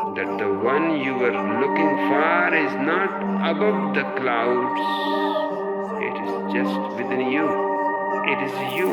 that the one you were looking for is not above the clouds. It is just within you. It is you.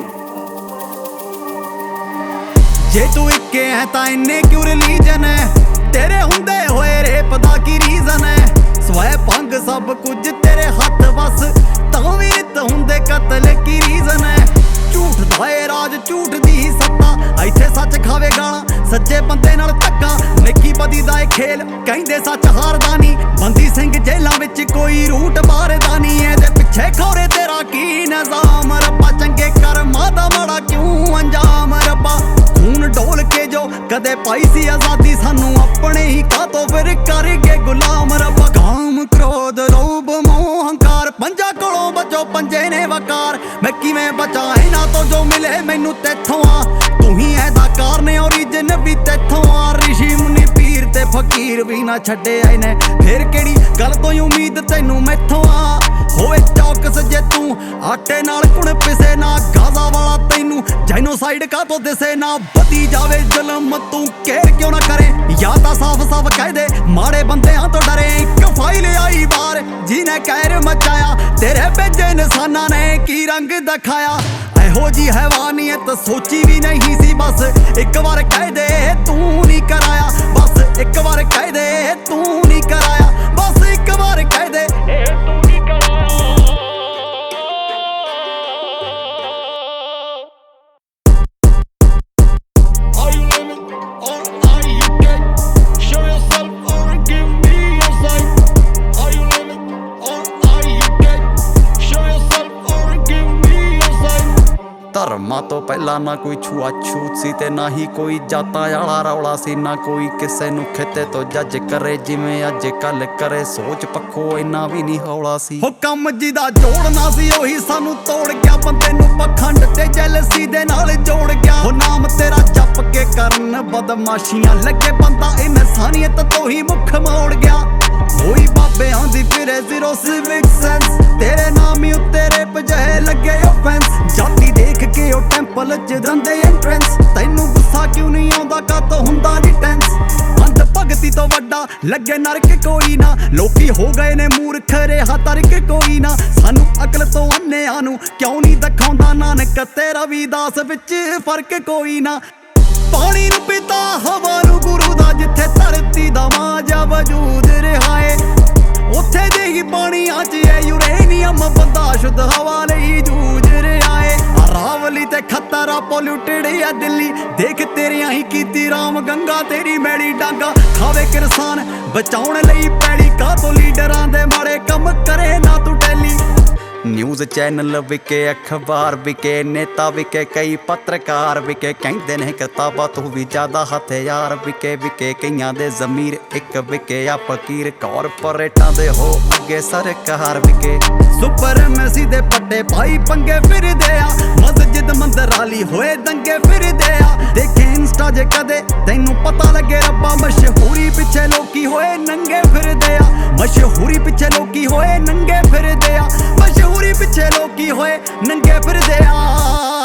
ਜੇ ਤੂੰ ਇੱਕੇ ਹੈ ਤਾਂ ਇੰਨੇ ਕਿਉਂ ਰਿਲੀਜਨ ਹੈ, ਤੇਰੇ ਹੁੰਦੇ ਹੋਏ ਰੇਪ ਦਾ ਕੀ ਰੀਜ਼ਨ ਹੈ। ਸਵੈ ਭੰਗ ਸਭ ਕੁਝ ਤੇਰੇ ਹੱਥ ਵਸ, ਤਾਂ ਵੀ ਨਿਤ ਹੁੰਦੇ ਕਤਲ ਕੀ ਰੀਜ਼ਨ ਹੈ। ਝੂਠ ਦਾ ਏ ਰਾਜ, ਝੂਠ ਦੀ ਹੀ ਸੱਤਾ, ਇੱਥੇ ਸੱਚ ਖਾਵੇ ਗਾਲਾਂ, ਸੱਚੇ ਬੰਦੇ ਨਾਲ ਧੱਕਾ। ਨੇਕੀ ਬਦੀ ਦਾ ਏ ਖੇਲ, ਕਹਿੰਦੇ ਸੱਚ ਹਾਰਦਾ ਨਹੀਂ। ਬੰਦੀ ਸਿੰਘ ਜੇਲਾਂ ਵਿੱਚ ਕੋਈ ਰੂਟ ਮਾਰਦਾ ਨਹੀਂ। ਇਹਦੇ ਪਿੱਛੇ ਖੌਰੇ ਤੇਰਾ ਕੀ ਨਿਜ਼ਾਮ ਰੱਬਾ, ਚੰਗੇ ਕਰਮਾਂ ਦਾ ਮਾੜਾ ਕਿਉਂ ਅੰਜਾਮ ਰੱਬਾ। ਖੂਨ ਡੋਲ ਕੇ ਜੋ ਕਦੇ ਪਾਈ ਸੀ ਆਜ਼ਾਦੀ, ਸਾਨੂੰ ਆਪਣੇ ਹੀ ਕਾਤੋਂ ਫਿਰ ਕਰ ਗਏ ਗੁਲਾਮ ਰੱਬਾ। ਕਾਮ ਕ੍ਰੋਧ ਲੋਭ ਮੋਹ ਹੰਕਾਰ, ਪੰਜਾਂ ਕੋਲੋਂ ਬਚੋ ਪੰਜੇ ਨੇ ਵਕਾਰ। ਮੈਂ ਕਿਵੇਂ ਬਚਾਂ ਇਹਨਾਂ ਤੋਂ ਜੋ ਮਿਲੇ ਮੈਨੂੰ ਤੇਥੋਂ ਆ, ਤੂੰ ਹੀ ਐਦਾ ਕਾਰਨ ਓਰੀਜਨ ਵੀ ਤੇਥੋਂ ਆ। ਰਿਸ਼ੀ ਮੁਨੀ ਪੀਰ ਤੇ ਫਕੀਰ ਵੀ ਨਾ ਛੱਡੇ ਆਏ ਨੇ, ਫਿਰ ਕਿਹੜੀ ਗੱਲ ਤੋਂ ਉਮੀਦ ਤੈਨੂੰ ਮੈਥੋਂ ਆ। ਹੋਵੇ ਚੌਕਸ ਜੇ ਤੂੰ ਆਟੇ ਨਾਲ ਕੁਣ ਪਿਸੇ ਨਾ, ਗਾਜ਼ਾ ਵਾਲਾ ਤੈਨੂੰ ਜੈਨੋਸਾਈਡ ਕਾਤੋਂ ਦਿਸੇ ਨਾ। ਵਧੀ ਜਾਵੇ ਜ਼ੁਲਮ ਤੂੰ ਕੇਅਰ ਕਿਉਂ ਨਾ ਕਰੇ, ਜਾਂ ਤਾਂ ਸਾਫ਼-ਸਾਫ਼ ਕਹਿ ਦੇ ਮਾੜੇ ਬੰਦਿਆਂ ਤੋਂ ਡਰੇ। ਇੱਕ ਫਾਈਲ ਆਈ ਬਾਹਰ ਜਿਹਨੇ ਕਹਿਰ ਮਚਾਇਆ, ਤੇਰੇ ਭੇਜੇ ਇਨਸਾਨਾਂ ਨੇ ਕੀ ਰੰਗ ਦਿਖਾਇਆ। ਇਹੋ ਜੀ ਹੈਵਾਨੀਅਤ ਸੋਚੀ ਵੀ ਨਹੀਂ ਸੀ, ਬਸ ਇੱਕ ਵਾਰ ਕਹਿ ਦੇ ਤੂੰ ਨਹੀਂ ਕਰਾਇਆ। ਬਸ ਇੱਕ ਵਾਰ ਕਹਿ ਦੇ ਤੂੰ ਨਹੀਂ ਕਰਾਇਆ। ਬਸ ਇੱਕ ਵਾਰ ਕਹਿ ਦੇ ਤੂੰ ਨਹੀਂ ਕਰਾਇਆ। Are you living or are you dead? Show yourself or give me your sight. Are you living or are you dead? Show yourself or give me your sight. ਧਰਮਾਂ ਤੋਂ ਪਹਿਲਾਂ ਨਾ ਕੋਈ ਛੂਆ-ਛੂਤ ਸੀ ਤੇ ਨਾ ਹੀ ਕੋਈ ਜਾਤਾਂ ਵਾਲਾ ਰੌਲਾ ਸੀ। ਨਾ ਕੋਈ ਕਿਸੇ ਨੂੰ ਖਿੱਤੇ ਤੋਂ ਜੱਜ ਕਰੇ ਜਿਵੇਂ ਅੱਜ ਕੱਲ ਕਰੇ, ਸੋਚ ਪੱਖੋਂ ਇੰਨਾ ਵੀ ਨਹੀਂ ਹੌਲਾ ਸੀ। ਹੋ ਕੰਮ ਜਿਹਦਾ ਜੋੜਨਾ ਸੀ ਉਹੀ ਸਾਨੂੰ ਤੋੜ ਗਿਆ, ਬੰਦੇ ਨੂੰ ਪਖੰਡ ਤੇ ਜੈਲਸੀ ਦੇ ਨਾਲ ਜੋੜ ਗਿਆ। ਹੋ ਨਾਮ ਤੇਰਾ ਜਪ ਕੇ ਕਰਨ ਬਦਮਾਸ਼ੀਆਂ ਲੱਗੇ, ਬੰਦਾ ਇਨਸਾਨੀਅਤ ਤੋਂ ਹੀ ਮੁੱਖ ਮੋੜ ਗਿਆ। ਕੋਈ ਬਾਬਿਆਂ ਦੀ ਫਿਰੇ ਜ਼ੀਰੋ ਸਿਵਿਕ ਸੈਂਸ, ਤੇਰੇ ਨਾਮ ਹੀ ਉੱਤੇ ਰੇਪ ਜਿਹੇ ਲੱਗੇ ਔਫੈਂਸ। ਜਾਤੀ ਦੇਖ ਕੇ ਉਹ ਟੈਂਪਲ ਚ ਦੰਦੇ ਐਂਟਰੈਂਸ, ਤੈਨੂੰ ਗੁੱਸਾ ਕਿਉਂ ਨਹੀਂ ਆਉਂਦਾ ਕਾਤੋਂ ਹੁੰਦਾ ਨਹੀਂ ਟੈਂਸ। ਅੰਧ ਭਗਤੀ ਤੋਂ ਵੱਡਾ ਲੱਗੇ ਨਰਕ ਕੋਈ ਨਾ, ਲੋਕੀ ਹੋ ਗਏ ਨੇ ਮੂਰਖ ਰਿਹਾ ਤਰਕ ਕੋਈ ਨਾ। ਸਾਨੂੰ ਅਕਲ ਤੋਂ ਅੰਨਿਆਂ ਨੂੰ ਕਿਉਂ ਨਹੀਂ ਦਿਖਾਉਂਦਾ ਨਾਨਕ ਤੇ ਰਵੀਦਾਸ ਵਿੱਚ ਫਰਕ ਕੋਈ ਨਾ। ਪਾਣੀ ਨੂੰ ਪਿਤਾ ਹਵਾ ਨੂੰ ਗੁਰੂ ਦਾ, ਜਿੱਥੇ ਧਰਤੀ ਦਾ ਮਾਝਾ ਵਜੂਦ ਰਿਹਾ ਏ, ਉੱਥੇ ਦੇ ਹੀ ਪਾਣੀਆਂ 'ਚ ਏ ਯੂਰੇਨੀਅਮ, ਬੰਦਾ ਸ਼ੁੱਧ ਹਵਾ ਲਈ ਜੂਝ ਰਿਹਾ ਏ। ਅਰਾਵਲੀ ਤੇ ਖਤਰਾ ਪੋਲਿਊਟਡ ਆ ਦਿੱਲੀ, ਦੇਖ ਤੇਰੀਆਂ ਹੀ ਕੀਤੀ ਰਾਮ ਗੰਗਾ, ਤੇਰੀ ਮੈਲੀ ਡਾਂਗਾ ਖਾਵੇ ਕਿਰਸਾਨ ਬਚਾਉਣ ਲਈ ਪੈੜੀ। ਕਾਤੋਂ ਲੀਡਰਾਂ ਦੇ ਮਾੜੇ ਕੰਮ ਕਰੇ ਨਾ ਤੂੰ ਟੈਲੀ। ਨਿਊਜ਼ ਚੈਨਲ ਵਿਕੇ, ਅਖਬਾਰ ਵਿਕੇ, ਨੇਤਾ ਵਿਕੇ, ਕਈ ਪੱਤਰਕਾਰ ਵਿਕੇ। ਕਹਿੰਦੇ ਨੇ ਕਿਤਾਬਾਂ ਤੋਂ ਵੀ ਜ਼ਿਆਦਾ ਹਥਿਆਰ ਵਿਕੇ। ਵਿਕੇ ਕਈਆਂ ਦੇ ਜ਼ਮੀਰ, ਇੱਕ ਵਿਕੇ ਆ ਫਕੀਰ। ਕਾਰਪੋਰੇਟਾਂ ਦੇ ਹੋ ਅੱਗੇ ਸਰਕਾਰ ਵਿਕੇ। ਸੁਪਰਮੈਸੀ ਦੇ ਪੱਟੇ ਪਾਈ ਪੰਗੇ ਫਿਰਦੇ ਆ, ਮਸਜਿਦ ਮੰਦਰਾਲੀ ਹੋਏ ਦੰਗੇ ਫਿਰਦੇ ਆ। ਦੇਖੇ ਇੰਸਟਾ ਜੇ ਕਦੇ ਤੈਨੂੰ ਪਤਾ ਲੱਗੇ ਰੱਬਾ, ਮਸ਼ਹੂਰੀ ਪਿੱਛੇ ਲੋਕੀ ਹੋਏ ਨੰਗੇ ਫਿਰਦੇ ਆ। ਮਸ਼ਹੂਰੀ ਪਿੱਛੇ ਲੋਕੀ ਹੋਏ ਨੰਗੇ ਫਿਰਦੇ ਆ। ਮਸ਼ਹੂਰੀ ਪਿੱਛੇ ਲੋਕੀ ਹੋਏ ਨੰਗੇ ਫਿਰਦੇ ਆ।